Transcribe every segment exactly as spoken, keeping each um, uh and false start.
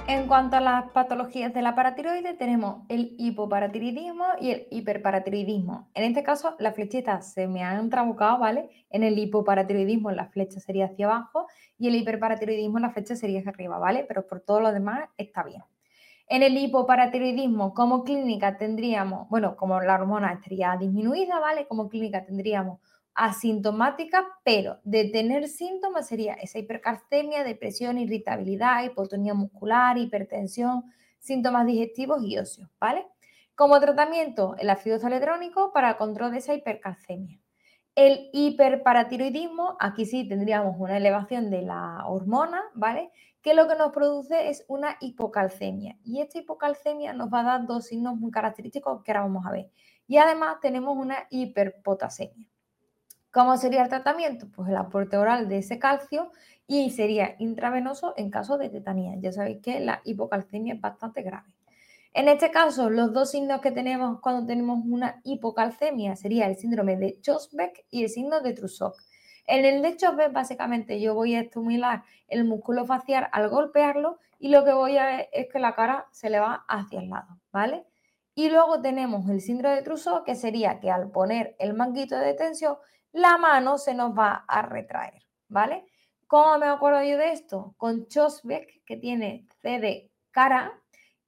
En cuanto a las patologías de la paratiroide, tenemos el hipoparatiroidismo y el hiperparatiroidismo. En este caso, las flechitas se me han trabucado, ¿vale? En el hipoparatiroidismo la flecha sería hacia abajo y el hiperparatiroidismo la flecha sería hacia arriba, ¿vale? Pero por todo lo demás está bien. En el hipoparatiroidismo, como clínica tendríamos, bueno, como la hormona estaría disminuida, ¿vale? Como clínica tendríamos asintomática, pero de tener síntomas sería esa hipercalcemia, depresión, irritabilidad, hipotonía muscular, hipertensión, síntomas digestivos y óseos, ¿vale? Como tratamiento, el ácido zoledrónico para el control de esa hipercalcemia. El hiperparatiroidismo, aquí sí tendríamos una elevación de la hormona, ¿vale? Que lo que nos produce es una hipocalcemia. Y esta hipocalcemia nos va a dar dos signos muy característicos que ahora vamos a ver. Y además tenemos una hiperpotasemia. ¿Cómo sería el tratamiento? Pues el aporte oral de ese calcio y sería intravenoso en caso de tetanía. Ya sabéis que la hipocalcemia es bastante grave. En este caso, los dos signos que tenemos cuando tenemos una hipocalcemia sería el síndrome de Chosbeck y el signo de Trousseau. En el de Chosbeck, básicamente, yo voy a estimular el músculo facial al golpearlo y lo que voy a ver es que la cara se le va hacia el lado, ¿vale? Y luego tenemos el síndrome de Trousseau, que sería que al poner el manguito de tensión, la mano se nos va a retraer, ¿vale? ¿Cómo me acuerdo yo de esto? Con Chosbeck, que tiene C de cara,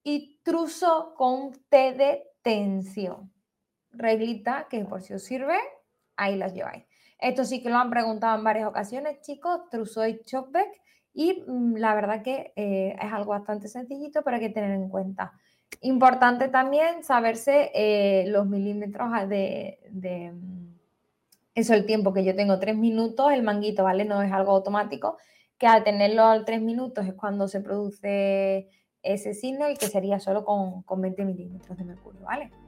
y Trousseau con T de tensión. Reglita que por si os sirve, ahí las lleváis. Esto sí que lo han preguntado en varias ocasiones, chicos, Trousseau y Chosbeck, y mmm, la verdad que eh, es algo bastante sencillito, pero hay que tener en cuenta. Importante también saberse eh, los milímetros de, de mm, eso, el tiempo que yo tengo, tres minutos, el manguito, ¿vale? No es algo automático, que al tenerlo a tres minutos es cuando se produce ese signo y que sería solo con, con veinte milímetros de mercurio, ¿vale?